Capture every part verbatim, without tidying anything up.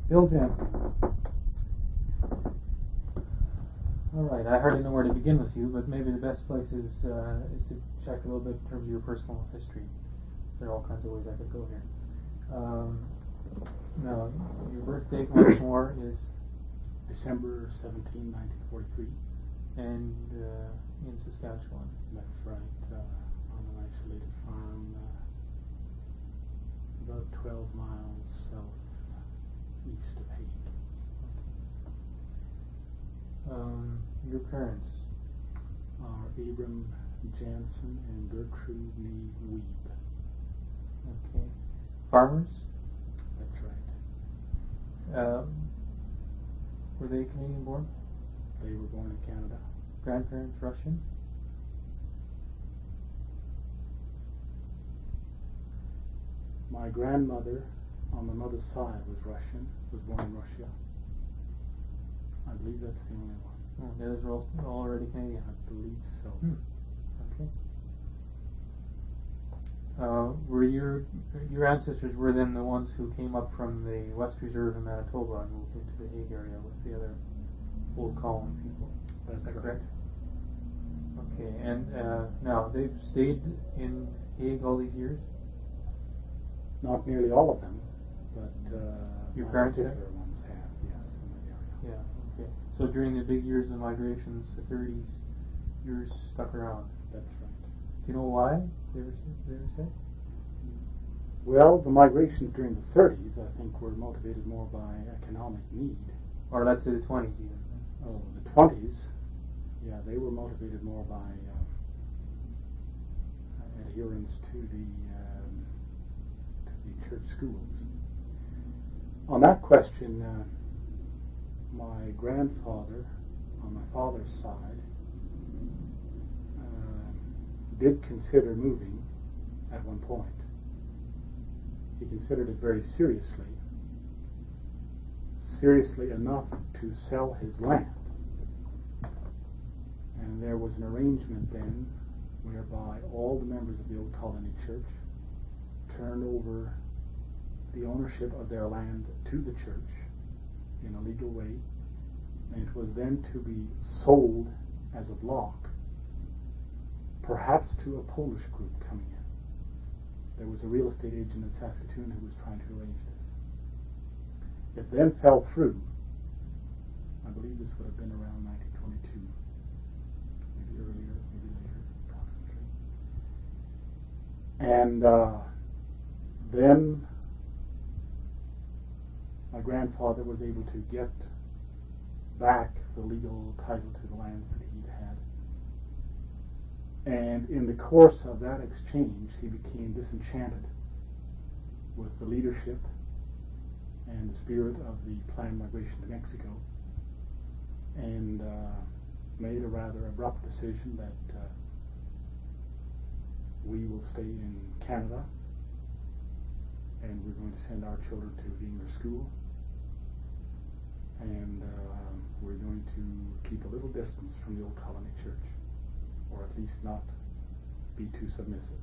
Bill Jensen. All right, I hardly know where to begin with you, but maybe the best place is, uh, is to check a little bit in terms of your personal history. There are all kinds of ways I could go here. Um, now, your birth date once more is December seventeenth, nineteen forty-three. And uh, in Saskatchewan. That's right, uh, on an isolated farm uh, about twelve miles southeast of Hague. Um, your parents are Abram Jansen and Gertrude Nee Weeb. Okay. Farmers? That's right. Um, were they Canadian born? They were born in Canada. Grandparents Russian? My grandmother on my mother's side was Russian, was born in Russia. I believe that's the only one. Oh, the others are all already Canadian. I believe so. Hmm. Okay. Uh, were your your ancestors were then the ones who came up from the West Reserve in Manitoba and moved into the Hague area with the other old colony people? That's Is that right. correct? Okay, and uh, now they've stayed in Hague all these years? Not nearly all of them, but uh, Your my parents particular ones have, yes, in that area. Yeah, okay. So during the big years of migrations, the thirties, you're stuck around. That's right. Do you know why? They ever, they ever say? Well, the migrations during the thirties, I think, were motivated more by economic need. Or let's say the twenties even. Oh, the twenties, yeah, they were motivated more by um, adherence to the um, to the church schools. On that question, uh, my grandfather, on my father's side, uh, did consider moving at one point. He considered it very seriously, seriously enough to sell his land. And there was an arrangement then whereby all the members of the Old Colony Church turned over the ownership of their land to the church in a legal way, and it was then to be sold as a block, perhaps to a Polish group coming in. There was a real estate agent in Saskatoon who was trying to arrange this. It then fell through. I believe this would have been around nineteen twenty-two, maybe earlier, maybe later, approximately. And uh, then my grandfather was able to get back the legal title to the lands that he'd had. And in the course of that exchange, he became disenchanted with the leadership and the spirit of the planned migration to Mexico, and uh, made a rather abrupt decision that uh, we will stay in Canada, and we're going to send our children to English school, and uh, we're going to keep a little distance from the Old Colony Church, or at least not be too submissive.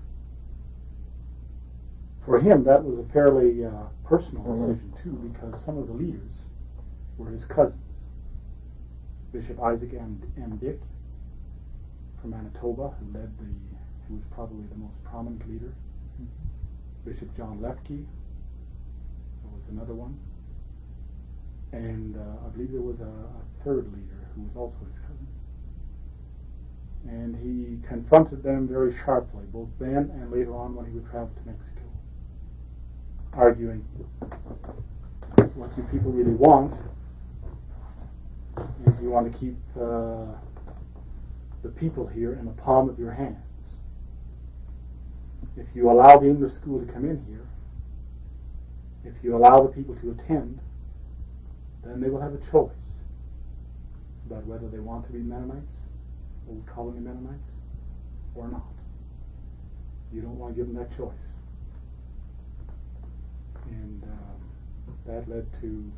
For him, that was a fairly uh, personal decision too, because some of the leaders were his cousins. Bishop Isaac M. M. Dick from Manitoba, who led the, who was probably the most prominent leader. Mm-hmm. Bishop John Lefke was another one, and uh, I believe there was a, a third leader who was also his cousin. And he confronted them very sharply, both then and later on when he would travel to Mexico, arguing, what you people really want is you want to keep uh, the people here in the palm of your hands. If you allow the English school to come in here, if you allow the people to attend, then they will have a choice about whether they want to be Mennonites, Old Colony Mennonites, or not. You don't want to give them that choice. And um, that led to,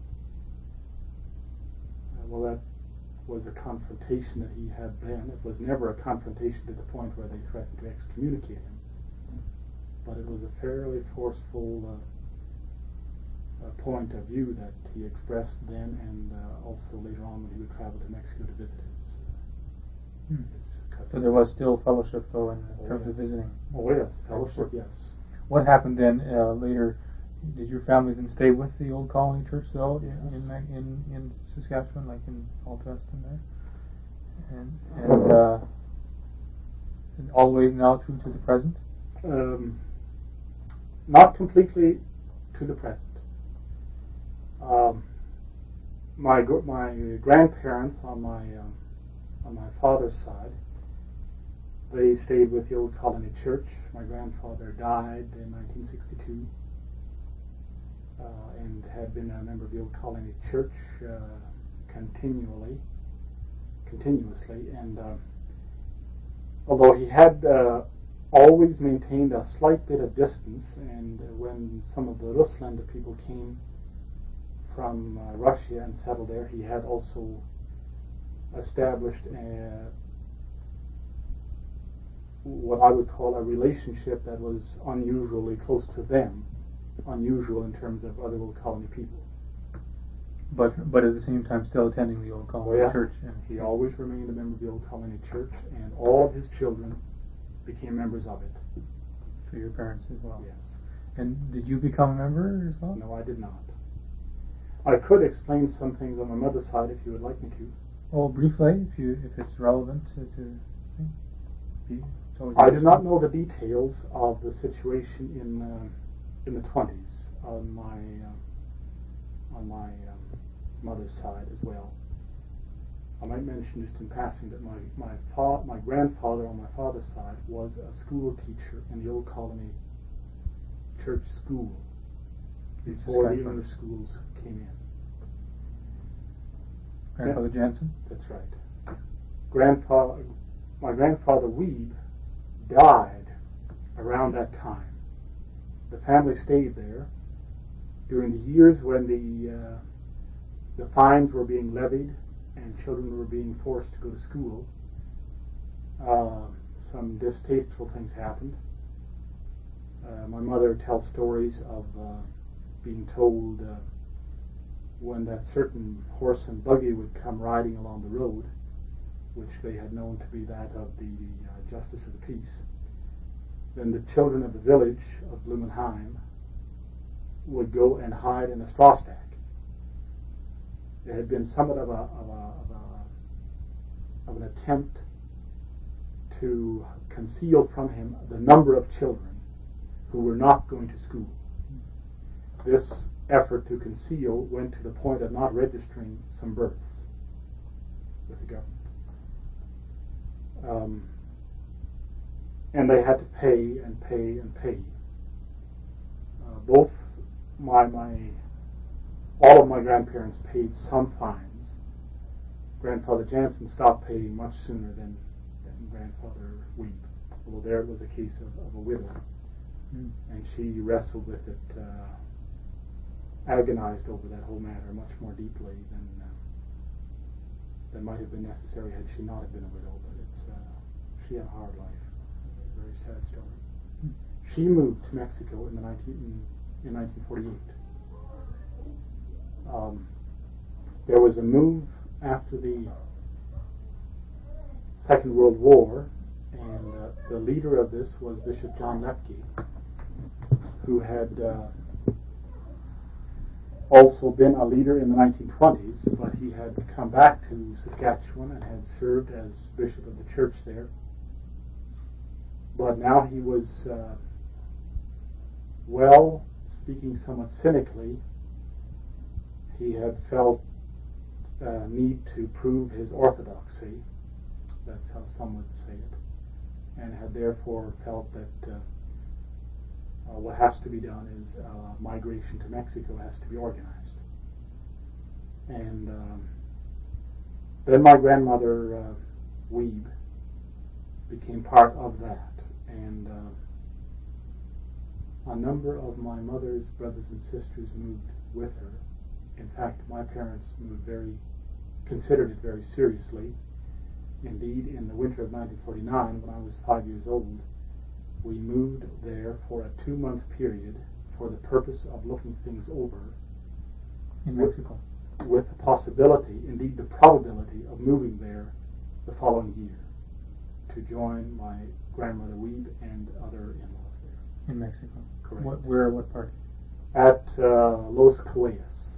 uh, well, that was a confrontation that he had then. It was never a confrontation to the point where they threatened to excommunicate him. But it was a fairly forceful uh, point of view that he expressed then, and uh, also later on when he would travel to Mexico to visit his, uh, Hmm. his cousin. So there was still fellowship, though, in Oh, terms yes. of visiting. Oh yes, fellowship, yes. What happened then uh, later? Did your family then stay with the Old Colony Church, though, in Yes. in, Mag- in in Saskatchewan, like in Altveston there, and and, uh, and all the way now to to the present? Um, not completely to the present. Um, my gr- my grandparents on my um, on my father's side, they stayed with the Old Colony Church. My grandfather died in nineteen sixty-two, uh, and had been a member of the Old Colony Church uh, continually, continuously, and uh, although he had uh, always maintained a slight bit of distance, and uh, when some of the Ruslander people came from uh, Russia and settled there, he had also established a, what I would call a relationship that was unusually close to them, unusual in terms of other Old Colony people. But but at the same time, still attending the Old Colony Oh, yeah. Church. And He always remained a member of the Old Colony Church, and all of his children became members of it. for your parents as well. Yes. And did you become a member as well? No, I did not. I could explain some things on my mother's side if you would like me to. Well, briefly, if you if it's relevant to. to be, it's always I do interesting. not know the details of the situation in uh, in the twenties on my uh, on my um, mother's side as well. I might mention just in passing that my my fa- my grandfather on my father's side was a school teacher in the Old Colony Church School before the English schools came in. Grandfather Yeah. Jansen? That's right. Grandfather, my grandfather Weeb died around that time. The family stayed there during the years when the uh, the fines were being levied and children were being forced to go to school. Uh, some distasteful things happened. Uh, my mother tells stories of uh, being told uh, when that certain horse and buggy would come riding along the road, which they had known to be that of the uh, Justice of the Peace, then the children of the village of Blumenheim would go and hide in a straw stack. There had been somewhat of a, of a, of a of an attempt to conceal from him the number of children who were not going to school. This effort to conceal went to the point of not registering some births with the government. Um, and they had to pay and pay and pay. Uh, both my my all of my grandparents paid some fines. Grandfather Jansen stopped paying much sooner than, than grandfather Weeb, although there it was a case of, of a widow, Mm. and she wrestled with it, uh, agonized over that whole matter much more deeply than uh, than might have been necessary had she not have been a widow. But it's uh, she had a hard life, a very sad story. Mm. She moved to Mexico in the nineteen in nineteen forty-eight. Um, there was a move after the Second World War, and uh, the leader of this was Bishop John Lepke, who had uh, also been a leader in the nineteen twenties, but he had come back to Saskatchewan and had served as bishop of the church there. But now he was, uh, well, speaking somewhat cynically, he had felt uh, need to prove his orthodoxy. That's how some would say it, and had therefore felt that uh, uh, what has to be done is uh, migration to Mexico has to be organized. And um, then my grandmother uh, Weeb became part of that, and uh, a number of my mother's brothers and sisters moved with her. In fact, my parents moved very, considered it very seriously. Indeed, in the winter of nineteen forty-nine, when I was five years old, we moved there for a two-month period for the purpose of looking things over in with, Mexico, with the possibility, indeed the probability, of moving there the following year to join my grandmother Weeb and other in-laws there. in Mexico. Correct. What, where, what part? At uh, Los Cahuellas.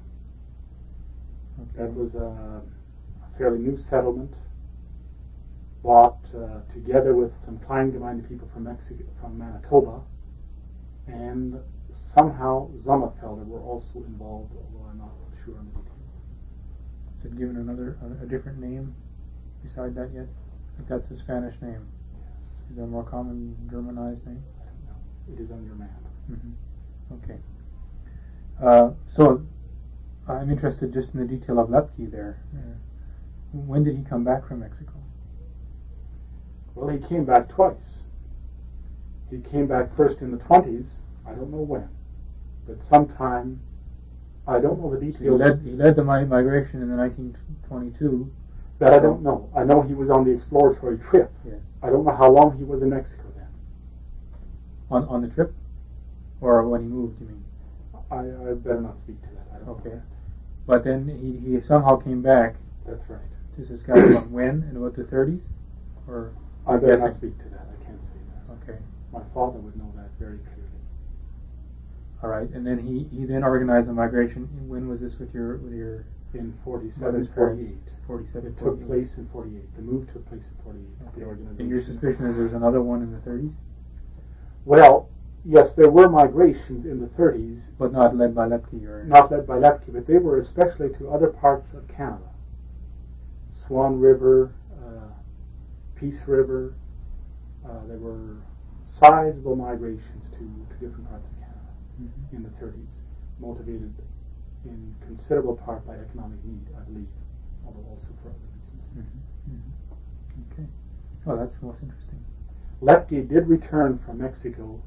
Okay. That was a fairly new settlement, bought uh, together with some Kleingemeinde people from Mexico, from Manitoba, and somehow Sommerfelder were also involved, although I'm not sure on the details. Is it given another, a, a different name beside that yet? I think that's a Spanish name. Yes. Is there a more common Germanized name? I don't know. It is on your map. Mm-hmm. Okay. Uh, so, I'm interested just in the detail of Lepke there. Uh, when did he come back from Mexico? Well, he came back twice. He came back first in the twenties. I don't know when, but sometime. I don't know the He details. led, he led the mi- migration in the nineteen twenty-two. That I don't know. I know he was on the exploratory trip. Yes. I don't know how long he was in Mexico then. On on the trip, or when he moved? You mean? I, I better not speak to that. I don't Okay. know that. But then he, he somehow came back That's right. to Saskatchewan. When? In about the thirties, or? I better not guessing? speak to that. I can't say that. Okay. My father would know that very clearly. All right. And then he, he then organized the migration. When was this with your with your In mother's forty-seven, parents? forty-eight. Forty-seven. It took 48. place in forty-eight. The move took place in forty-eight. Okay. The organization. And your suspicion is there's another one in the thirties, Well, yes, there were migrations in the thirties, but not led by Lepke or not led by Lepke, but they were especially to other parts of Canada. Swan River, uh, Peace River. Uh, there were sizable migrations to, to different parts of Canada Mm-hmm. in the thirties, motivated in considerable part by economic need, I believe, although also for other reasons. Mm-hmm. Mm-hmm. Okay. Oh, that's most interesting. Lepke did return from Mexico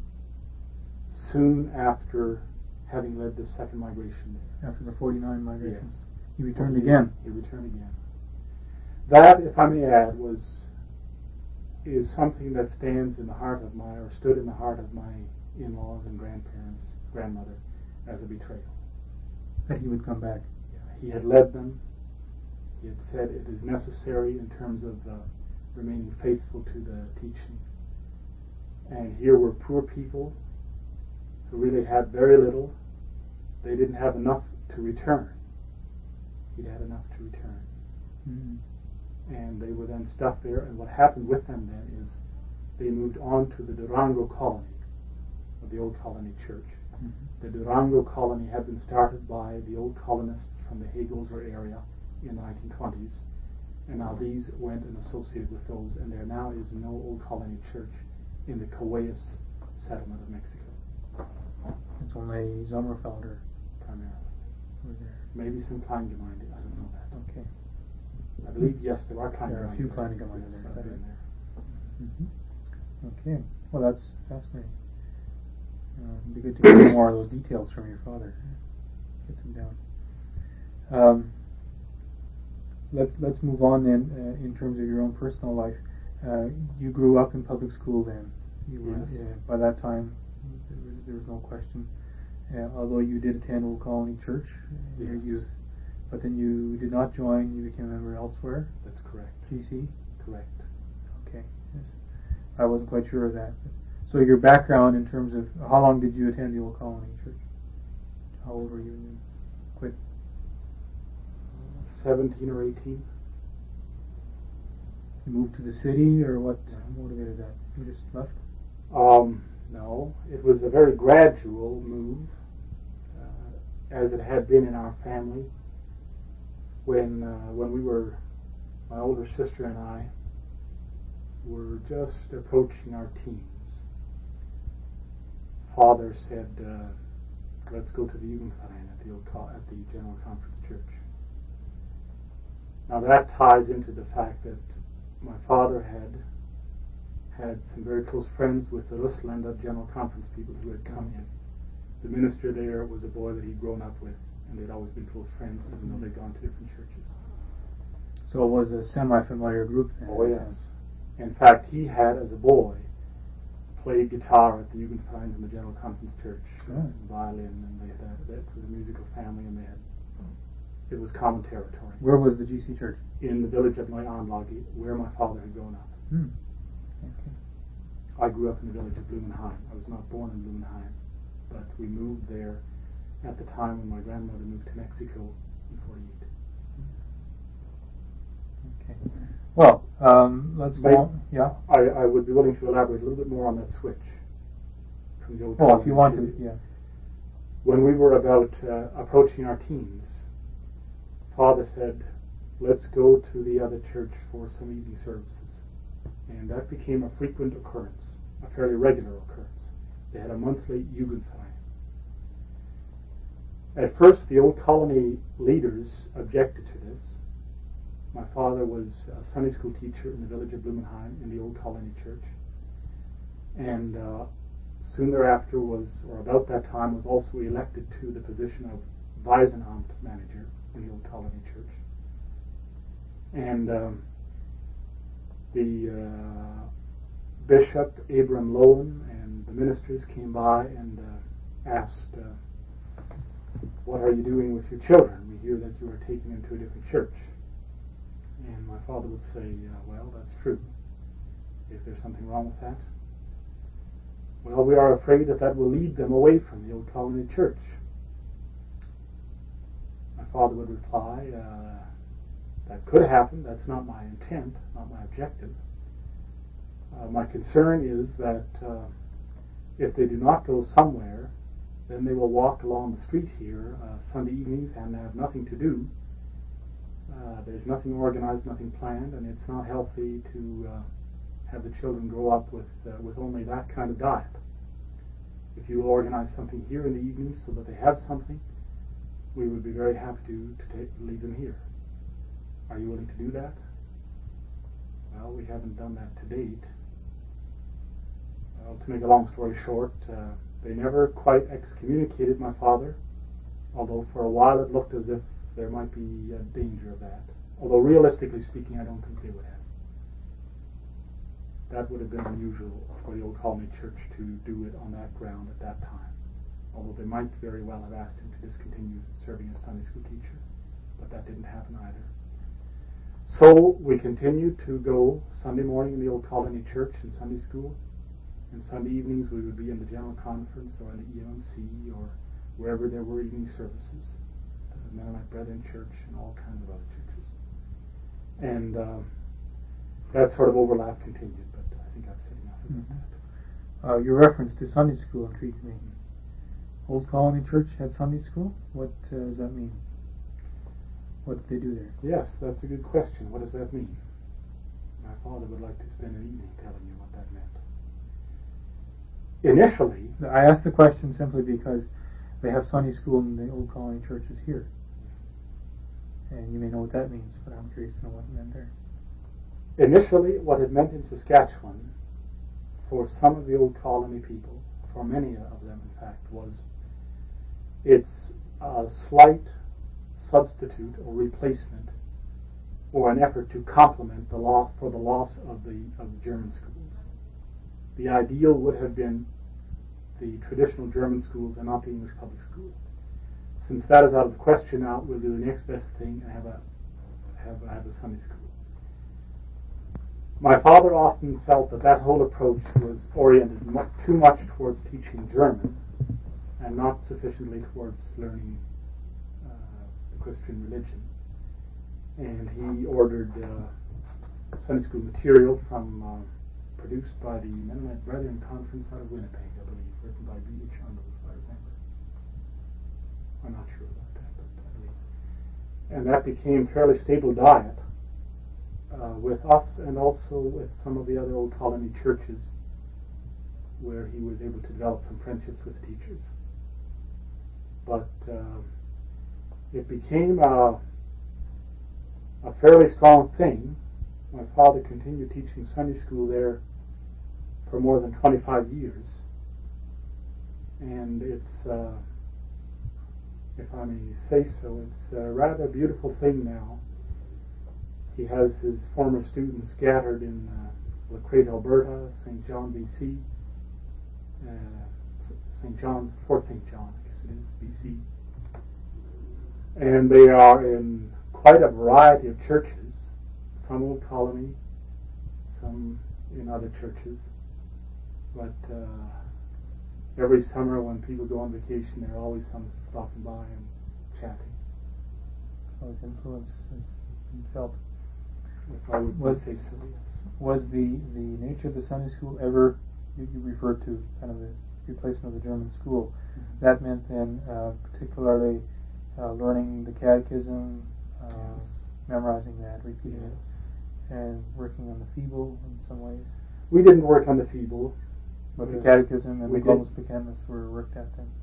soon after having led the second migration there. After the forty-nine migration, Yes. he returned He- again. He returned again. That, if I may add, was is something that stands in the heart of my, or stood in the heart of my in-laws and grandparents, grandmother, as a betrayal. That he would come back. He had led them. He had said it is necessary in terms of uh, remaining faithful to the teaching. And here were poor people who really had very little. They didn't have enough to return. He'd had enough to return. Mm-hmm. And they were then stuck there. And what happened with them then is they moved on to the Durango colony of the Old Colony Church. Mm-hmm. The Durango colony had been started by the old colonists from the Hagelsver area in the nineteen twenties, and now these went and associated with those, and there now is no Old Colony Church in the Cahuellas settlement of Mexico, It's only Sommerfelder primarily. over there. Maybe some Kleingemeinde, I don't know that. Okay. I believe, yes, there are Kleingemeinde. There are a few Kleingemeinde Yes, there, I've is that been right? there. Mm-hmm. Okay. Well, that's fascinating. Uh, it'd be good to get more of those details from your father. Get them down. Um, let's let's move on then. Uh, in terms of your own personal life, uh, you grew up in public school then. You were, Yes. uh, by that time, there was, there was no question. Uh, although you did attend Old Colony Church in your Yes. youth, but then you did not join. You became a member elsewhere. That's correct. G C. Correct. Okay. Yes. I wasn't quite sure of that. So your background in terms of how long did you attend the Old Colony Church? How old were you when you quit? Seventeen or eighteen. You moved to the city, or what Yeah. motivated that? You just left? Um, no, it was a very gradual move, uh, as it had been in our family. When uh, when we were, my older sister and I were just approaching our teens. Father said, uh, "Let's go to the Jugendverein at the old co- at the General Conference Church." Now that ties into the fact that my father had had some very close friends with the Russländer General Conference people who had come in. The minister there was a boy that he'd grown up with, and they'd always been close friends, even though they'd gone to different churches. So it was a semi-familiar group then? Oh in a yes. sense. In fact, he had, as a boy, played guitar at the Jugendverein in the General Conference Church, Oh. and violin, and they had a, it was a musical family, and they had it was common territory. Where was the G C church? In the village of Neuanlage, where my father had grown up. Hmm. Okay. I grew up in the village of Blumenheim. I was not born in Blumenheim, but we moved there at the time when my grandmother moved to Mexico in forty-eight. Okay. Well, um, let's go May- on. Yeah. I, I would be willing to elaborate a little bit more on that switch. From the old Well, if colony you want to- to, yeah. When we were about uh, approaching our teens, Father said, let's go to the other church for some evening services. And that became a frequent occurrence, a fairly regular occurrence. They had a monthly Jugendverein. At first, the old colony leaders objected to this. My father was a Sunday school teacher in the village of Blumenheim in the old colony church. And uh, soon thereafter was, or about that time, was also elected to the position of Waisenamt manager in the old colony church. And um, the uh, bishop, Abram Lowen, and the ministers came by and uh, asked, uh, what are you doing with your children? We hear that you are taking them to a different church. And my father would say, uh, well, that's true. Is there something wrong with that? Well, we are afraid that that will lead them away from the old colony church. My father would reply, uh, that could happen. That's not my intent, not my objective. Uh, my concern is that uh, if they do not go somewhere, then they will walk along the street here uh, Sunday evenings and have nothing to do. Uh, there's nothing organized, nothing planned, and it's not healthy to uh, have the children grow up with uh, with only that kind of diet. If you will organize something here in the evenings so that they have something, we would be very happy to, to take, leave them here. Are you willing to do that? Well, we haven't done that to date. Well, to make a long story short, uh, they never quite excommunicated my father, although for a while it looked as if there might be a danger of that. Although realistically speaking, I don't think they would have. That would have been unusual for the old colony church to do it on that ground at that time. Although they might very well have asked him to discontinue serving as Sunday school teacher. But that didn't happen either. So we continued to go Sunday morning in the old colony church and Sunday school. And Sunday evenings we would be in the General Conference or in the E M C or wherever there were evening services. The Mennonite Brethren Church and all kinds of other churches. And uh, that sort of overlap continued, but I think I've said enough about Mm-hmm. that. Uh, your reference to Sunday school intrigues me. Old Colony Church had Sunday school? What uh, does that mean? What did they do there? Yes, that's a good question. What does that mean? My father would like to spend an evening telling you what that meant. Initially, I asked the question simply because they have Sunday school in the Old Colony churches here. And you may know what that means, but I'm curious to know what it meant there. initially what it meant in Saskatchewan for some of the old colony people, for many of them in fact, was its a slight substitute or replacement or an effort to complement the law for the loss of the of the German schools. The ideal would have been the traditional German schools and not the English public school. Since that is out of the question now, we'll do the next best thing and have a have, have a Sunday school. My father often felt that that whole approach was oriented mu- too much towards teaching German and not sufficiently towards learning uh, the Christian religion. And he ordered uh, Sunday school material from uh, produced by the Mennonite Brethren Conference out of Winnipeg, I believe, written by B H Arnold, if I remember. I'm not sure about that, but I believe. And that became fairly stable diet uh, with us and also with some of the other old colony churches where he was able to develop some friendships with teachers. But uh, it became a, a fairly strong thing. My father continued teaching Sunday school there for more than twenty-five years. And it's, uh, if I may say so, it's a rather beautiful thing now. He has his former students scattered in uh, Lacrete, Alberta, Saint John, B C, uh, Saint John's, Fort Saint John, I guess it is, B C. And they are in quite a variety of churches, some Old Colony, some in other churches. But uh, every summer when people go on vacation, there are always some stopping by and chatting. So his influence has been felt. If I would Was, say so, yes. Was the, the nature of the Sunday school ever, you, you referred to kind of the replacement of the German school, mm-hmm. that meant then uh, particularly uh, learning the catechism, uh, yes. memorizing that, repeating yes. it, and working on the feeble in some ways? We didn't work on the feeble. But uh, the catechism and we the Globus Bekenntnis were worked at then?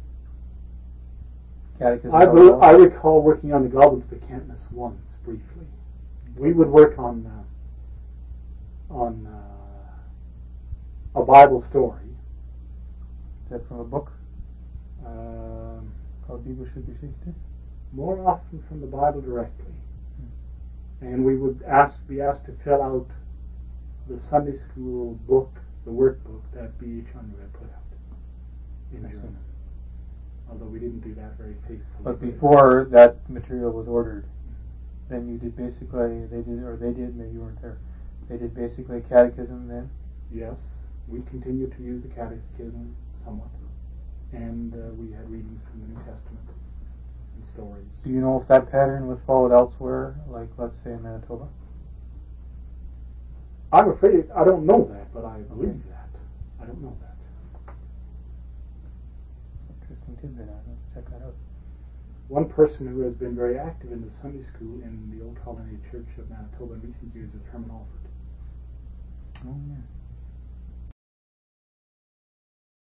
Catechism I, be, I recall working on the Globus Bekenntnis once, briefly. We would work on uh, on uh, a Bible story. Is that from a book Um, called Biblische Geschichte? more often from the Bible directly. Hmm. And we would ask be asked to fill out the Sunday school book, the workbook that B H Unruh had put out in German. Although we didn't do that very faithfully. But before that material was ordered, then you did basically, they did, or they did, maybe you weren't there, they did basically catechism then? Yes, we continued to use the catechism somewhat. And uh, we had readings from the New Testament and stories. Do you know if that pattern was followed elsewhere, like let's say in Manitoba? I'm afraid, I don't know that, but I believe that. I don't know that. Interesting tidbit, I'll have to check that out. One person who has been very active in the Sunday school in the Old Colony Church of Manitoba in recent years is Herman Alford. Oh, yeah.